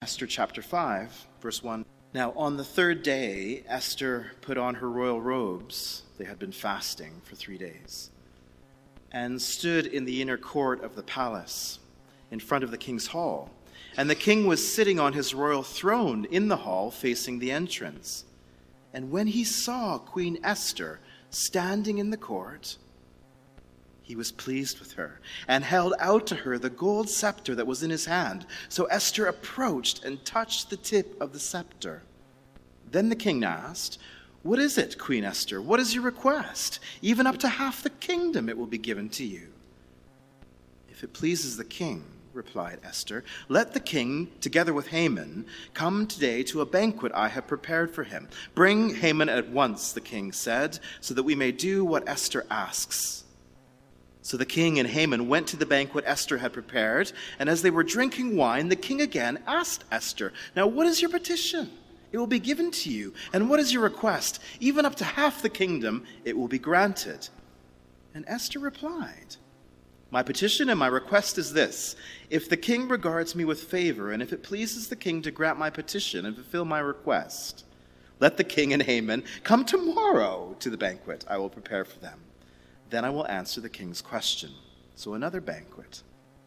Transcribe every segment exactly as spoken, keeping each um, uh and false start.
Esther chapter five, verse one. Now on the third day, Esther put on her royal robes. They had been fasting for three days. And stood in the inner court of the palace, in front of the king's hall. And the king was sitting on his royal throne in the hall, facing the entrance. And when he saw Queen Esther standing in the court, he was pleased with her, and held out to her the gold scepter that was in his hand. So Esther approached and touched the tip of the scepter. Then the king asked, "What is it, Queen Esther? What is your request? Even up to half the kingdom it will be given to you." "If it pleases the king," replied Esther, "let the king, together with Haman, come today to a banquet I have prepared for him." "Bring Haman at once," the king said, "so that we may do what Esther asks." So the king and Haman went to the banquet Esther had prepared, and as they were drinking wine, the king again asked Esther, "Now what is your petition? It will be given to you. And what is your request? Even up to half the kingdom it will be granted." And Esther replied, "My petition and my request is this: if the king regards me with favor, and if it pleases the king to grant my petition and fulfill my request, let the king and Haman come tomorrow to the banquet I will prepare for them. Then I will answer the king's question." So another banquet.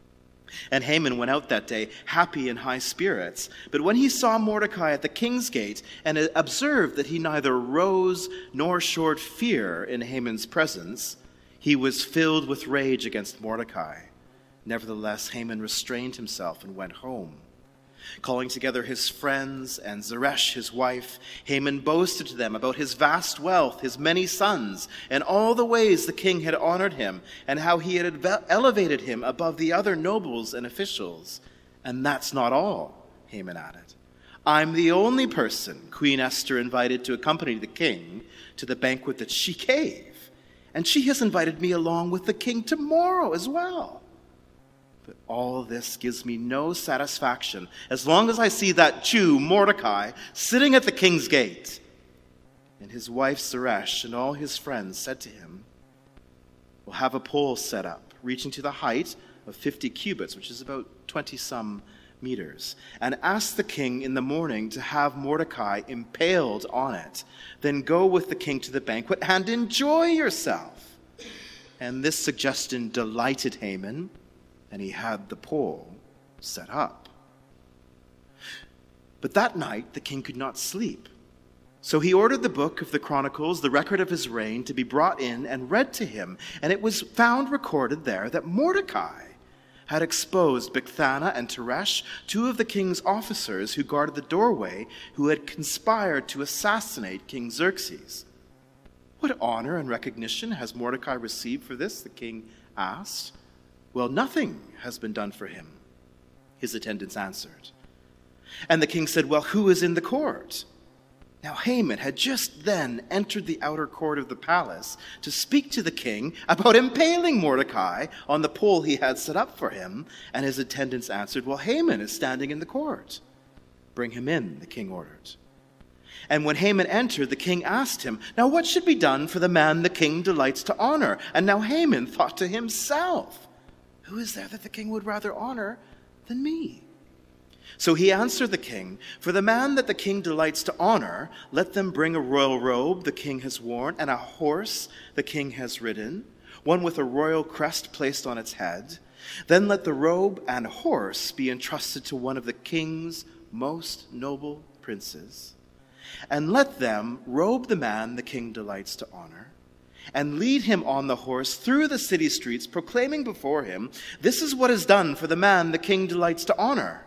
And Haman went out that day, happy in high spirits. But when he saw Mordecai at the king's gate, and observed that he neither rose nor showed fear in Haman's presence, he was filled with rage against Mordecai. Nevertheless, Haman restrained himself and went home. Calling together his friends and Zeresh his wife, Haman boasted to them about his vast wealth, his many sons, and all the ways the king had honored him, and how he had elevated him above the other nobles and officials. "And that's not all," Haman added. "I'm the only person Queen Esther invited to accompany the king to the banquet that she gave, and she has invited me along with the king tomorrow as well. But all this gives me no satisfaction as long as I see that Jew, Mordecai, sitting at the king's gate." And his wife Zeresh and all his friends said to him, "We'll have a pole set up, reaching to the height of fifty cubits, which is about twenty-some meters, and ask the king in the morning to have Mordecai impaled on it. Then go with the king to the banquet and enjoy yourself." And this suggestion delighted Haman, and he had the pole set up. But that night the king could not sleep. So he ordered the book of the Chronicles, the record of his reign, to be brought in and read to him. And it was found recorded there that Mordecai had exposed Bigthana and Teresh, two of the king's officers who guarded the doorway, who had conspired to assassinate King Xerxes. "What honor and recognition has Mordecai received for this?" the king asked. "Well, nothing has been done for him," his attendants answered. And the king said, "Well, who is in the court?" Now Haman had just then entered the outer court of the palace to speak to the king about impaling Mordecai on the pole he had set up for him, and his attendants answered, "Well, Haman is standing in the court." "Bring him in," the king ordered. And when Haman entered, the king asked him, "Now what should be done for the man the king delights to honor?" And now Haman thought to himself, "Who is there that the king would rather honor than me?" So he answered the king, "For the man that the king delights to honor, let them bring a royal robe the king has worn, and a horse the king has ridden, one with a royal crest placed on its head. Then let the robe and horse be entrusted to one of the king's most noble princes. And let them robe the man the king delights to honor, and lead him on the horse through the city streets, proclaiming before him, 'This is what is done for the man the king delights to honor.'"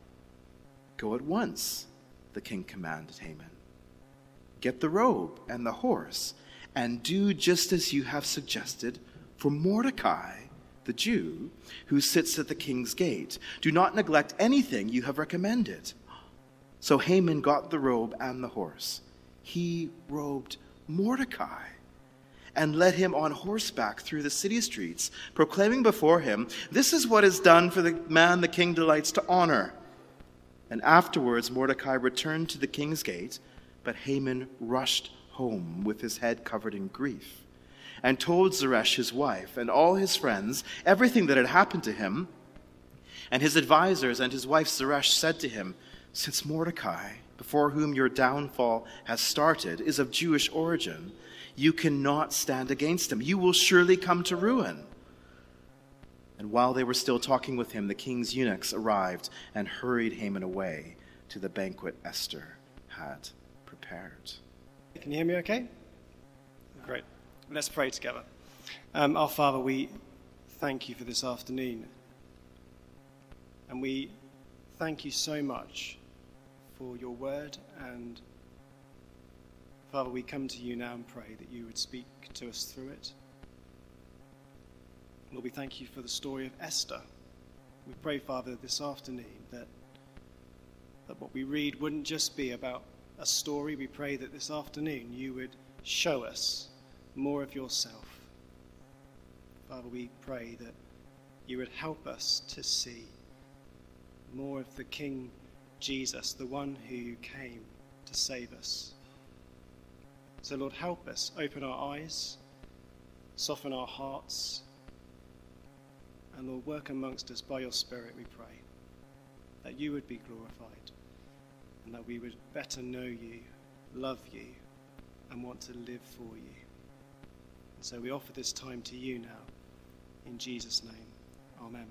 "Go at once," the king commanded Haman. "Get the robe and the horse, and do just as you have suggested for Mordecai, the Jew, who sits at the king's gate. Do not neglect anything you have recommended." So Haman got the robe and the horse. He robed Mordecai and led him on horseback through the city streets, proclaiming before him, "This is what is done for the man the king delights to honor." And afterwards Mordecai returned to the king's gate, but Haman rushed home with his head covered in grief, and told Zeresh his wife and all his friends everything that had happened to him. And his advisors and his wife Zeresh said to him, since Mordecai, before whom your downfall has started, is of Jewish origin, you cannot stand against him. You will surely come to ruin." And while they were still talking with him, the king's eunuchs arrived and hurried Haman away to the banquet Esther had prepared. Can you hear me okay? Great. Let's pray together. Um, our Father, we thank you for this afternoon. And we thank you so much for your word. And Father, we come to you now and pray that you would speak to us through it. Lord, we thank you for the story of Esther. We pray, Father, this afternoon that, that what we read wouldn't just be about a story. We pray that this afternoon you would show us more of yourself. Father, we pray that you would help us to see more of the King Jesus, the one who came to save us. So, Lord, help us. Open our eyes, soften our hearts, and Lord, work amongst us by your Spirit, we pray, that you would be glorified and that we would better know you, love you, and want to live for you. And so we offer this time to you now, in Jesus' name. Amen.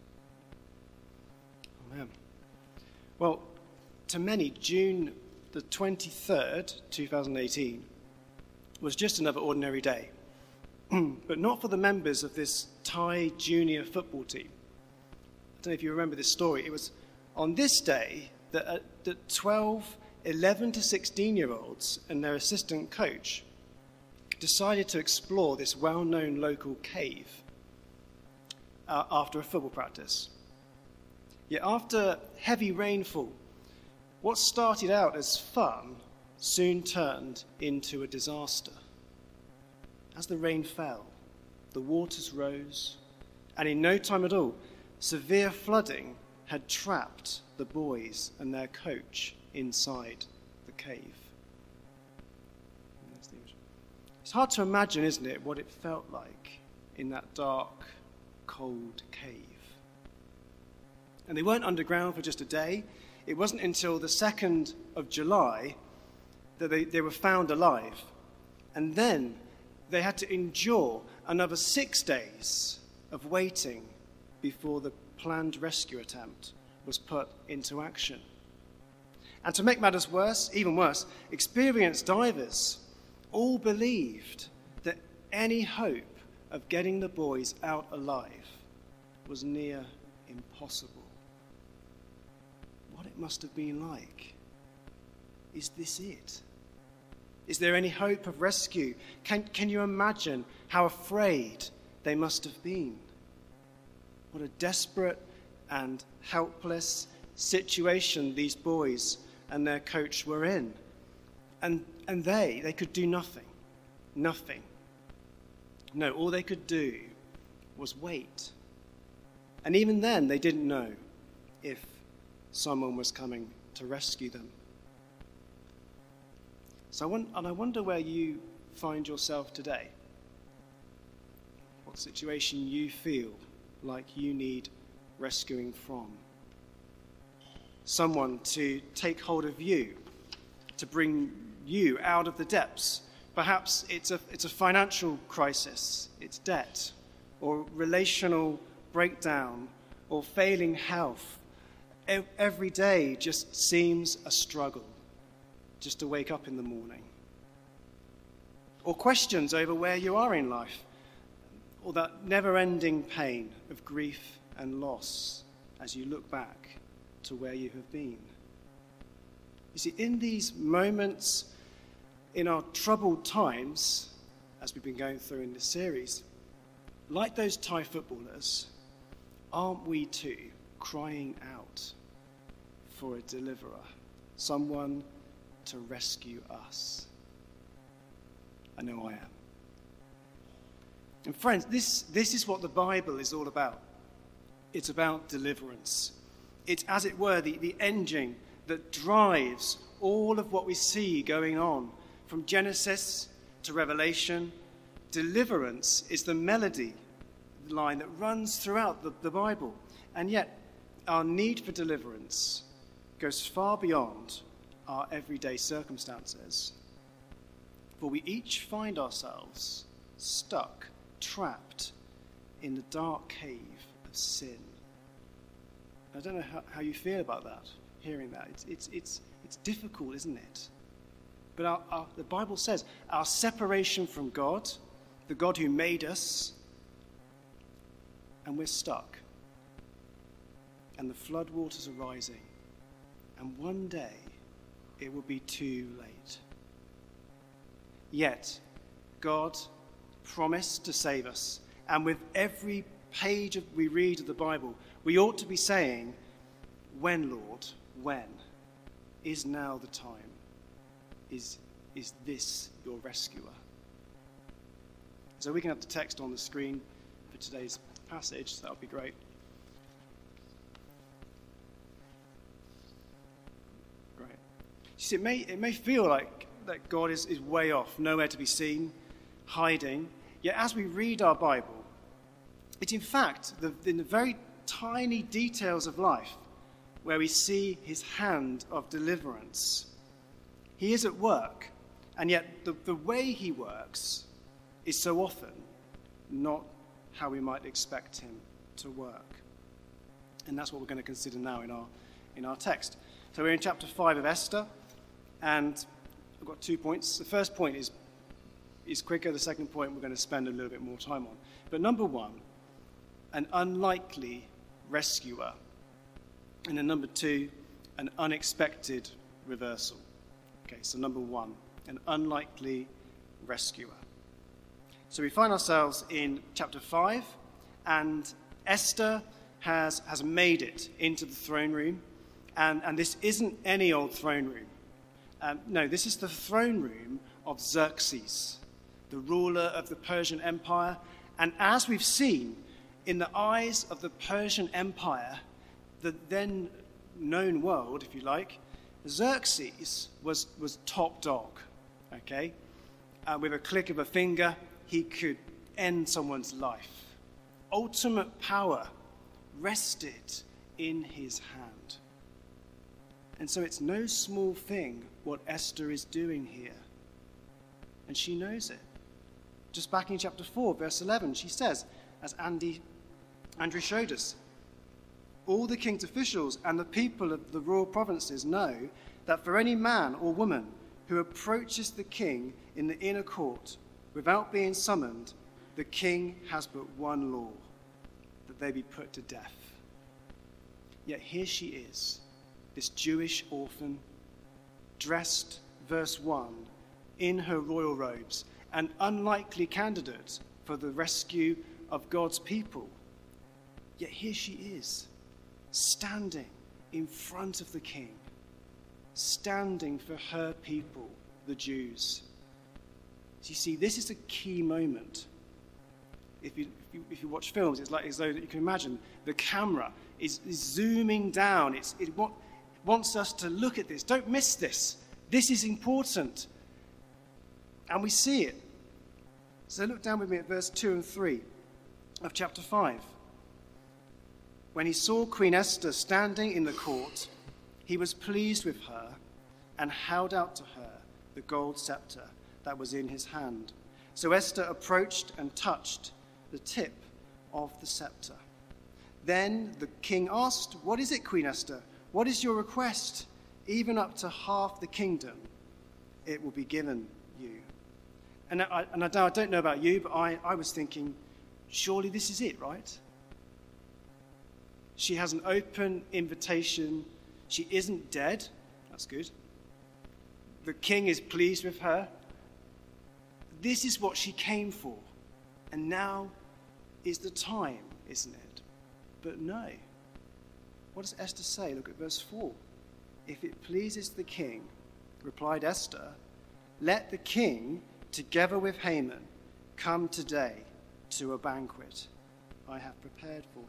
Amen. Well, to many, June the twenty-third, twenty eighteen, was just another ordinary day. But not for the members of this Thai junior football team. I don't know if you remember this story. It was on this day that, uh, that twelve, eleven to sixteen-year-olds and their assistant coach decided to explore this well-known local cave uh, after a football practice. Yet after heavy rainfall, what started out as fun soon turned into a disaster. As the rain fell, the waters rose, and in no time at all, severe flooding had trapped the boys and their coach inside the cave. It's hard to imagine, isn't it, what it felt like in that dark, cold cave. And they weren't underground for just a day. It wasn't until the second of July that they, they were found alive. And then they had to endure another six days of waiting before the planned rescue attempt was put into action. And to make matters worse, even worse, experienced divers all believed that any hope of getting the boys out alive was near impossible. What it must have been like. Is this it? Is there any hope of rescue? Can, can you imagine how afraid they must have been? What a desperate and helpless situation these boys and their coach were in. And, and they, they could do nothing. Nothing. No, all they could do was wait. And even then, they didn't know if someone was coming to rescue them. So I want, and I wonder where you find yourself today. What situation you feel like you need rescuing from. Someone to take hold of you, to bring you out of the depths. Perhaps it's a, it's a financial crisis, it's debt, or relational breakdown, or failing health. Every day just seems a struggle, just to wake up in the morning. Or questions over where you are in life, or that never-ending pain of grief and loss as you look back to where you have been. You see, in these moments, in our troubled times, as we've been going through in this series, like those Thai footballers, aren't we too crying out for a deliverer, someone to rescue us? I know I am. And friends, this, this is what the Bible is all about. It's about deliverance. It's, as it were, the, the engine that drives all of what we see going on. From Genesis to Revelation, deliverance is the melody line that runs throughout the, the Bible. And yet, our need for deliverance goes far beyond our everyday circumstances. For we each find ourselves stuck, trapped in the dark cave of sin. I don't know how, how you feel about that, hearing that. It's, it's, it's, it's difficult, isn't it? But our, our, the Bible says our separation from God, the God who made us, and we're stuck. And the flood waters are rising. And one day, it will be too late. Yet, God promised to save us. And with every page of, we read of the Bible, we ought to be saying, when, Lord, when? Is now the time? Is, is this your rescuer? So we can have the text on the screen for today's passage. So that would be great. Great. You see, it may, it may feel like that God is, is way off, nowhere to be seen, hiding. Yet as we read our Bible, it's in fact the, in the very tiny details of life where we see his hand of deliverance. He is at work, and yet the, the way he works is so often not how we might expect him to work. And that's what we're going to consider now in our, in our text. So we're in chapter five of Esther, and I've got two points. The first point is, is quicker. The second point we're going to spend a little bit more time on. But number one, an unlikely rescuer. And then number two, an unexpected reversal. Okay, so number one, an unlikely rescuer. So we find ourselves in chapter five, and Esther has, has made it into the throne room. And, and this isn't any old throne room. Um, no, this is the throne room of Xerxes, the ruler of the Persian Empire. And as we've seen, in the eyes of the Persian Empire, the then known world, if you like, Xerxes was, was top dog, okay? Uh, with a click of a finger, he could end someone's life. Ultimate power rested in his hand. And so it's no small thing what Esther is doing here. And she knows it. Just back in chapter four, verse eleven, she says, as Andy, Andrew showed us, all the king's officials and the people of the royal provinces know that for any man or woman who approaches the king in the inner court without being summoned, the king has but one law, that they be put to death. Yet here she is, this Jewish orphan, dressed, verse one, in her royal robes, an unlikely candidate for the rescue of God's people. Yet here she is, standing in front of the king, standing for her people, the Jews. So you see, this is a key moment. If you, if you, if you watch films, it's like as though you can imagine the camera is, is zooming down. It's, it want, wants us to look at this. Don't miss this. This is important. And we see it. So look down with me at verse two and three of chapter five. When he saw Queen Esther standing in the court, he was pleased with her and held out to her the gold scepter that was in his hand. So Esther approached and touched the tip of the scepter. Then the king asked, "What is it, Queen Esther? What is your request? Even up to half the kingdom, it will be given you." And I, and I don't know about you, but I, I was thinking, surely this is it, right? She has an open invitation. She isn't dead. That's good. The king is pleased with her. This is what she came for. And now is the time, isn't it? But no. What does Esther say? Look at verse four. "If it pleases the king," replied Esther, "let the king, together with Haman, come today to a banquet I have prepared for him."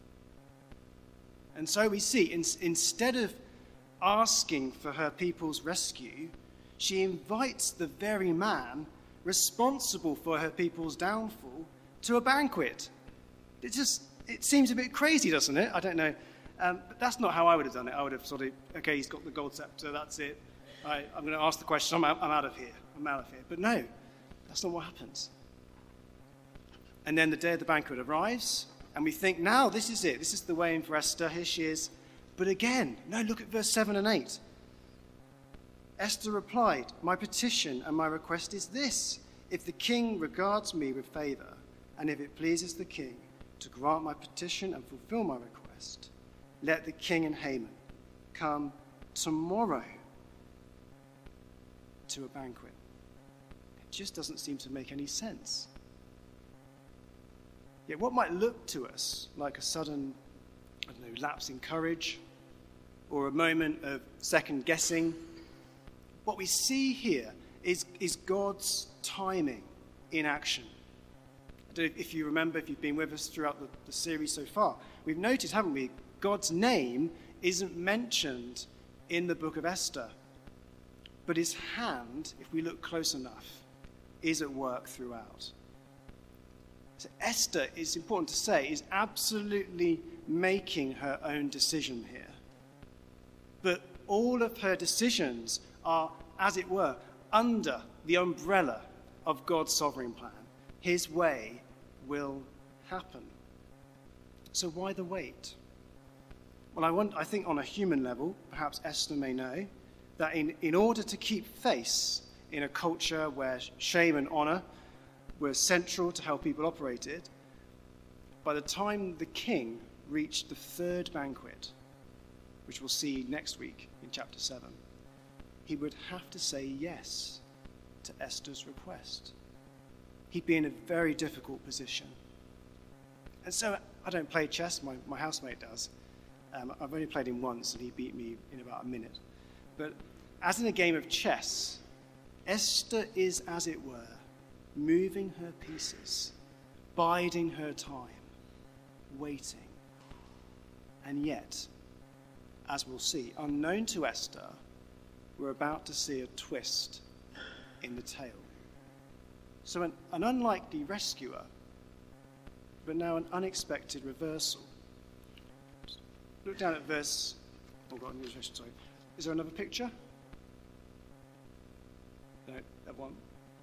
And so we see, in, instead of asking for her people's rescue, she invites the very man responsible for her people's downfall to a banquet. It just, it seems a bit crazy, doesn't it? I don't know Um, but that's not how I would have done it. I would have sort of, okay, he's got the gold scepter, that's it. I, I'm going to ask the question, I'm out, I'm out of here. I'm out of here. But no, that's not what happens. And then the day of the banquet arrives, and we think, now this is it. This is the way in for Esther. Here she is. But again, no, look at verse seven and eight. Esther replied, my petition and my request is this. If the king regards me with favor, and if it pleases the king to grant my petition and fulfill my request, let the king and Haman come tomorrow to a banquet. It just doesn't seem to make any sense. Yet what might look to us like a sudden, I don't know, lapse in courage or a moment of second guessing, what we see here is, is God's timing in action. I don't know if you remember, if you've been with us throughout the, the series so far, we've noticed, haven't we, God's name isn't mentioned in the book of Esther, but his hand, if we look close enough, is at work throughout. So Esther, it's important to say, is absolutely making her own decision here. But all of her decisions are, as it were, under the umbrella of God's sovereign plan. His way will happen. So why the wait? Well, I, want, I think on a human level, perhaps Esther may know, that in, in order to keep face in a culture where shame and honor were central to how people operated, by the time the king reached the third banquet, which we'll see next week in chapter seven, he would have to say yes to Esther's request. He'd be in a very difficult position. And so I don't play chess, my, my housemate does. Um, I've only played him once and he beat me in about a minute. But as in a game of chess, Esther is, as it were, moving her pieces, biding her time, waiting. And yet, as we'll see, unknown to Esther, we're about to see a twist in the tale. So an, an unlikely rescuer, but now an unexpected reversal. Look down at verse, oh God, sorry. Is there another picture? No, that one.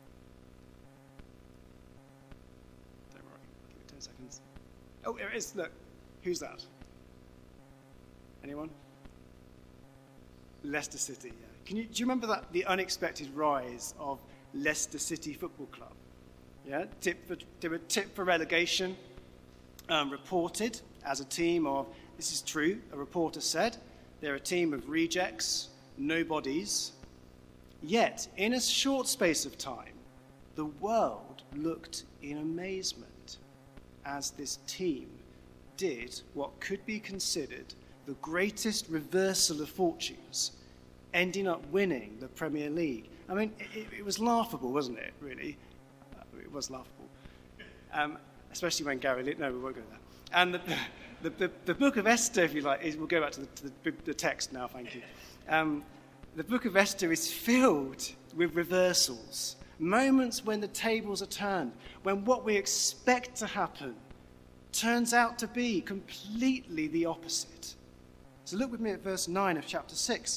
Don't worry, give it ten seconds. Oh, here it is, look. Who's that? Anyone? Leicester City, yeah. Can you, do you remember that, the unexpected rise of Leicester City Football Club? Yeah, tip for, they were tipped for relegation, um, reported as a team of, this is true, a reporter said, they're a team of rejects, nobodies. Yet, in a short space of time, the world looked in amazement as this team did what could be considered the greatest reversal of fortunes, ending up winning the Premier League. I mean, it, it was laughable, wasn't it, really? Uh, it was laughable. Um, especially when Gary Lineker, no, we won't go there. And the, the, the, the book of Esther, if you like, is, we'll go back to the, to the, the text now, thank you. Um, the book of Esther is filled with reversals, moments when the tables are turned, when what we expect to happen turns out to be completely the opposite. So look with me at verse nine of chapter six.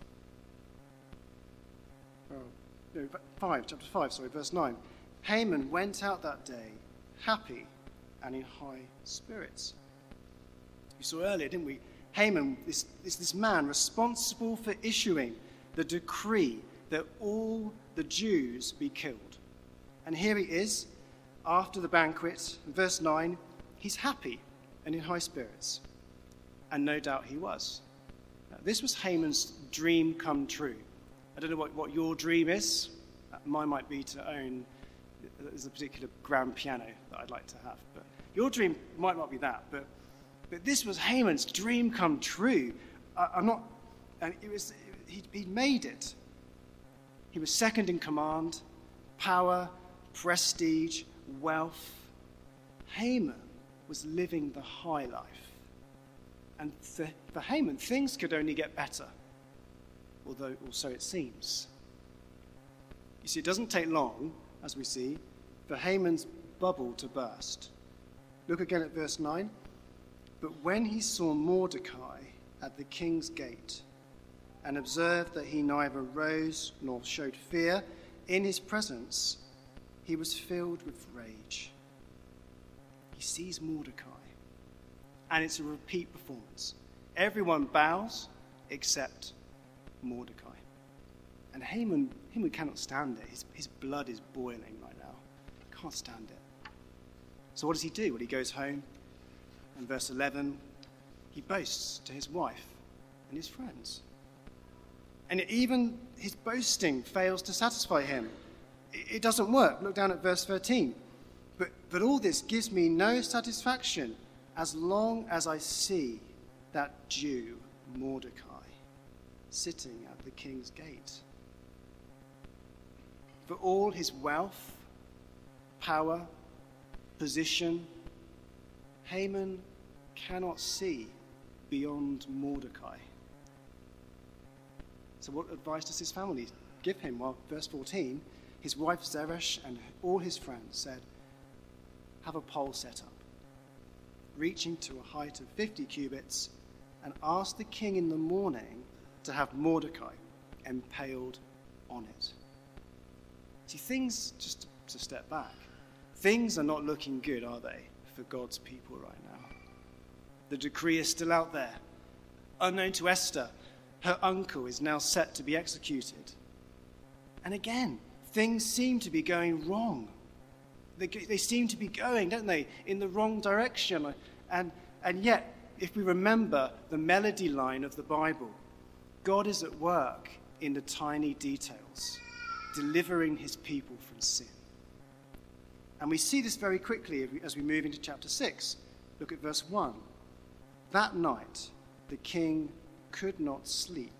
Oh, no, five, chapter five, sorry, verse nine. Haman went out that day happy and in high spirits. We saw earlier, didn't we? Haman is, is this man responsible for issuing the decree that all the Jews be killed. And here he is, after the banquet, verse nine, he's happy and in high spirits. And no doubt he was. Now, this was Haman's dream come true. I don't know what, what your dream is. Mine might be to own, there's a particular grand piano that I'd like to have. But your dream might not be that. But, but this was Haman's dream come true. I, I'm not, and it was, he, he made it. He was second in command, power, prestige, wealth. Haman was living the high life. And for, for Haman, things could only get better, although, or so it seems. You see, it doesn't take long, as we see, for Haman's bubble to burst. Look again at verse nine. But when he saw Mordecai at the king's gate and observed that he neither rose nor showed fear in his presence, he was filled with rage. He sees Mordecai, and it's a repeat performance. Everyone bows except Mordecai. And Haman, Haman cannot stand it. His, his blood is boiling right now. Can't stand it. So what does he do? Well, he goes home, and verse eleven, he boasts to his wife and his friends. And even his boasting fails to satisfy him. It, it doesn't work. Look down at verse thirteen. But, but all this gives me no satisfaction as long as I see that Jew, Mordecai, sitting at the king's gate. For all his wealth, power, position, Haman cannot see beyond Mordecai. So what advice does his family give him? Well, verse fourteen, his wife Zeresh and all his friends said, have a pole set up, reaching to a height of fifty cubits, and ask the king in the morning to have Mordecai impaled on it. See, things, just to step back, things are not looking good, are they, for God's people right now? The decree is still out there. Unknown to Esther, her uncle is now set to be executed. And again, things seem to be going wrong. They, they seem to be going, don't they, in the wrong direction. And, and yet, if we remember the melody line of the Bible, God is at work in the tiny details, delivering his people from sin. And we see this very quickly as we move into chapter six. Look at verse one. That night, the king could not sleep.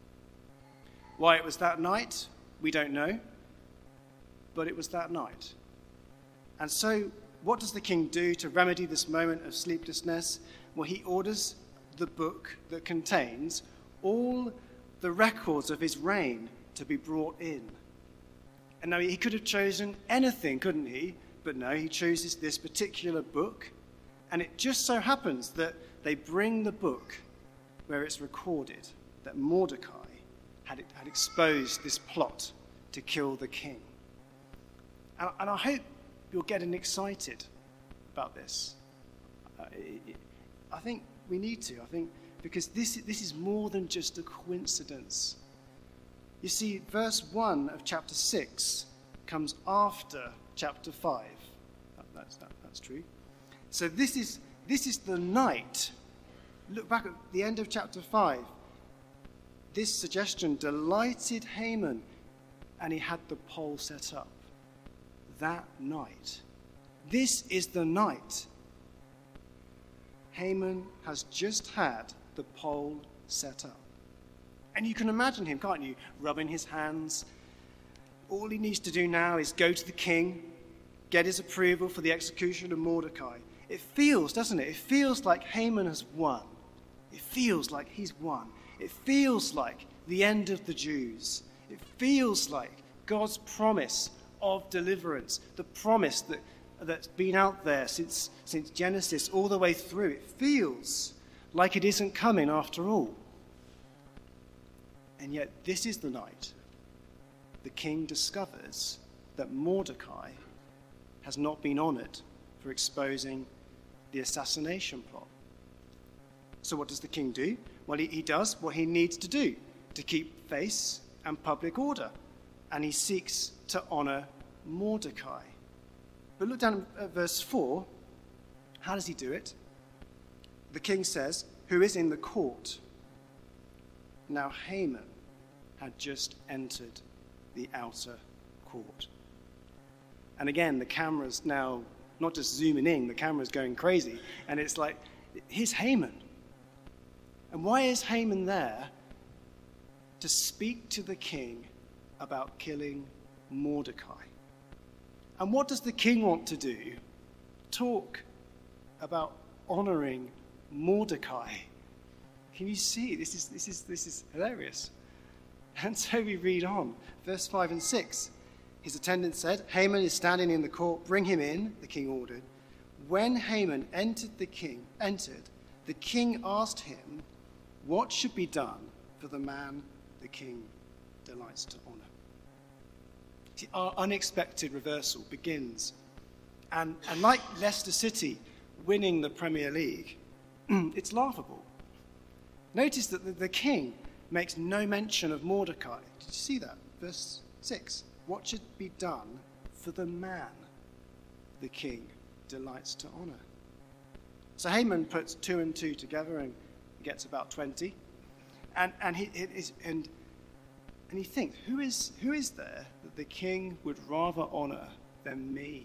Why it was that night, we don't know, but it was that night. And so, what does the king do to remedy this moment of sleeplessness? Well, he orders the book that contains all the records of his reign to be brought in. And now he could have chosen anything, couldn't he? But no, he chooses this particular book. And it just so happens that they bring the book where it's recorded that Mordecai had, had exposed this plot to kill the king. And, and I hope you're getting excited about this. Uh, it, I think we need to. I think because this, this is more than just a coincidence. You see, verse one of chapter six comes after chapter five. That, that's, that, that's true. So this is, this is the night. Look back at the end of chapter five. This suggestion delighted Haman, and he had the pole set up. That night. This is the night. Haman has just had the pole set up. And you can imagine him, can't you, rubbing his hands. All he needs to do now is go to the king, get his approval for the execution of Mordecai. It feels, doesn't it? It feels like Haman has won. It feels like he's won. It feels like the end of the Jews. It feels like God's promise of deliverance, the promise that, that's been out there since, since Genesis all the way through. It feels like it isn't coming after all. And yet this is the night the king discovers that Mordecai has not been honored for exposing the assassination plot. So what does the king do? Well, he, he does what he needs to do to keep face and public order. And he seeks to honor Mordecai. But look down at verse four. How does he do it? The king says, who is in the court? Now Haman had just entered the outer court. And again, the camera's now not just zooming in, the camera's going crazy. And it's like, here's Haman. And why is Haman there? To speak to the king about killing Mordecai. And what does the king want to do? Talk about honoring Mordecai. Can you see? This is, this is, this is hilarious. And so we read on, verse five and six. His attendant said, Haman is standing in the court, bring him in, the king ordered. When Haman entered the king, entered, the king asked him what should be done for the man the king delights to honor. See, our unexpected reversal begins. And, and like Leicester City winning the Premier League, it's laughable. Notice that the, the king makes no mention of Mordecai. Did you see that? Verse six. What should be done for the man the king delights to honor? So Haman puts two and two together and gets about twenty. And, and, he, it is, and, and he thinks, who is, who is there that the king would rather honor than me?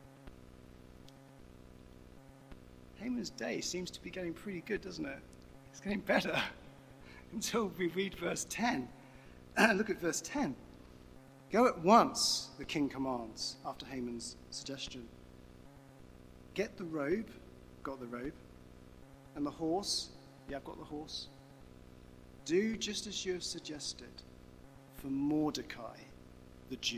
Haman's day seems to be getting pretty good, doesn't it? It's getting better until we read verse ten. Look at verse ten. Go at once, the king commands, after Haman's suggestion. Get the robe, got the robe, and the horse, yeah, I've got the horse. Do just as you have suggested for Mordecai, the Jew.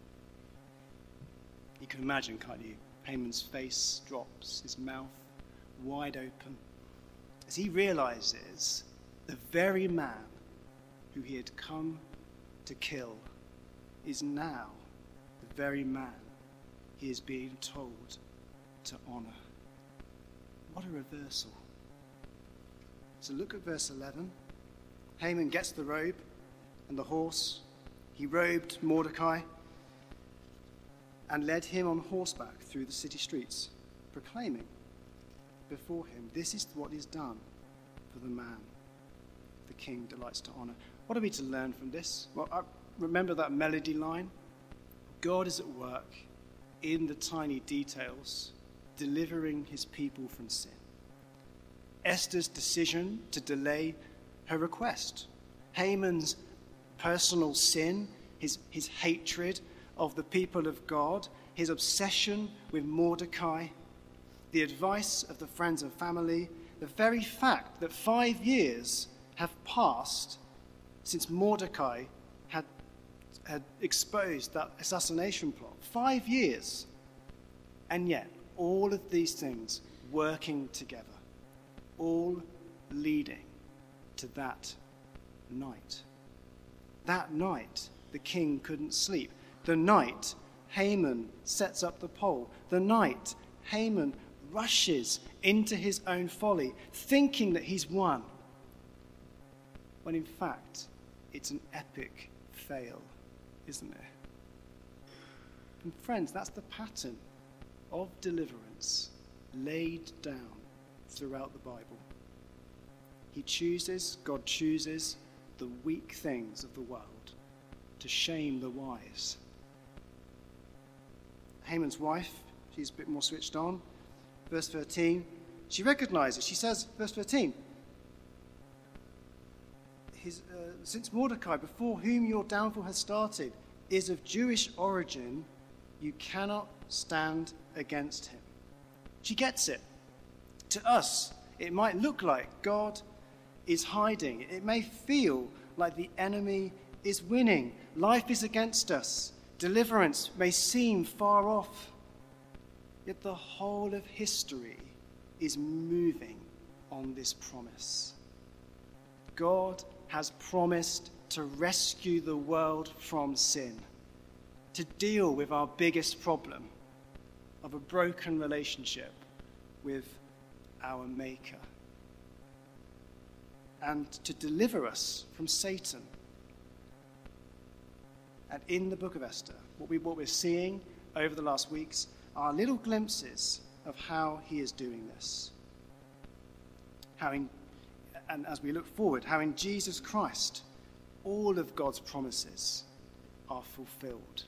You can imagine, can't you? Haman's face drops, his mouth wide open, as he realizes the very man who he had come to kill is now the very man he is being told to honor. What a reversal. So look at verse eleven. Haman gets the robe and the horse. He robed Mordecai and led him on horseback through the city streets, proclaiming before him, this is what is done for the man the king delights to honor. What are we to learn from this? Well, I remember that melody line. God is at work in the tiny details, delivering his people from sin. Esther's decision to delay her request, Haman's personal sin, his, his hatred of the people of God, his obsession with Mordecai, the advice of the friends and family, the very fact that five years have passed since Mordecai had, had exposed that assassination plot. Five years. And yet, all of these things working together, all leading to that night. That night, the king couldn't sleep. The night, Haman sets up the pole. The night, Haman rushes into his own folly, thinking that he's won, when in fact, it's an epic fail, isn't it? And friends, that's the pattern of deliverance laid down throughout the Bible. He chooses, God chooses, the weak things of the world to shame the wise. Haman's wife, she's a bit more switched on. Verse thirteen, she recognizes, she says, verse thirteen, his, uh, since Mordecai, before whom your downfall has started, is of Jewish origin, you cannot stand against him. She gets it. To us, it might look like God is hiding. It may feel like the enemy is winning. Life is against us. Deliverance may seem far off. Yet the whole of history is moving on this promise. God has promised to rescue the world from sin, to deal with our biggest problem of a broken relationship with our Maker, and to deliver us from Satan. And in the book of Esther, what, we, what we're seeing over the last weeks are little glimpses of how he is doing this. How in, and as we look forward, how in Jesus Christ, all of God's promises are fulfilled.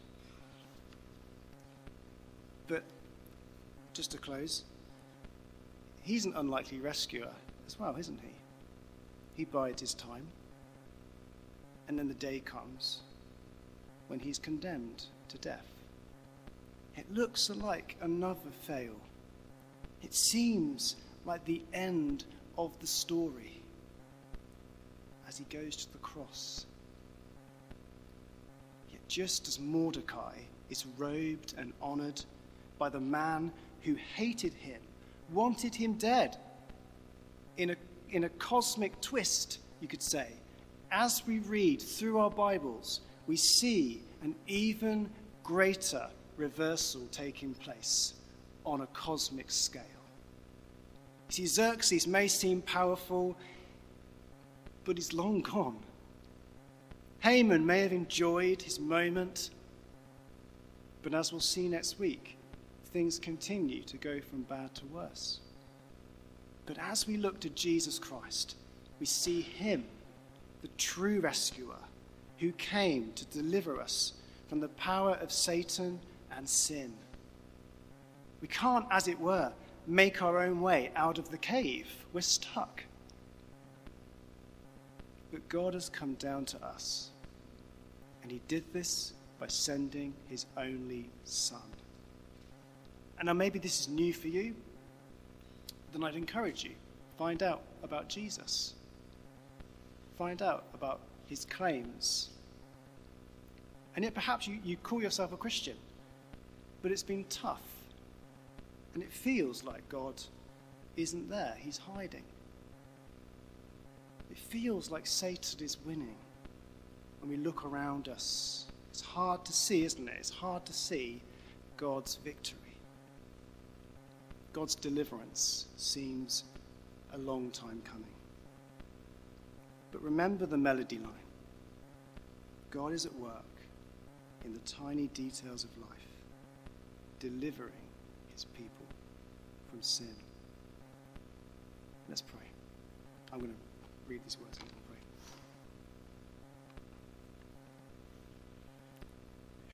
But just to close, he's an unlikely rescuer as well, isn't he? He bides his time. And then the day comes when he's condemned to death. It looks like another fail. It seems like the end of the story as he goes to the cross. Yet just as Mordecai is robed and honored by the man who hated him, wanted him dead, in in a cosmic twist, you could say, as we read through our Bibles, we see an even greater reversal taking place on a cosmic scale. You see, Xerxes may seem powerful, but he's long gone. Haman may have enjoyed his moment, but as we'll see next week, things continue to go from bad to worse. But as we look to Jesus Christ, we see him, the true rescuer, who came to deliver us from the power of Satan and sin. We can't, as it were, make our own way out of the cave. We're stuck. But God has come down to us, and he did this by sending his only Son. And now maybe this is new for you, then I'd encourage you, find out about Jesus. Find out about his claims. And yet perhaps you, you call yourself a Christian, but it's been tough. And it feels like God isn't there. He's hiding. It feels like Satan is winning. When we look around us, it's hard to see, isn't it? It's hard to see God's victory. God's deliverance seems a long time coming. But remember the melody line. God is at work in the tiny details of life, delivering his people from sin. Let's pray. I'm going to read these words.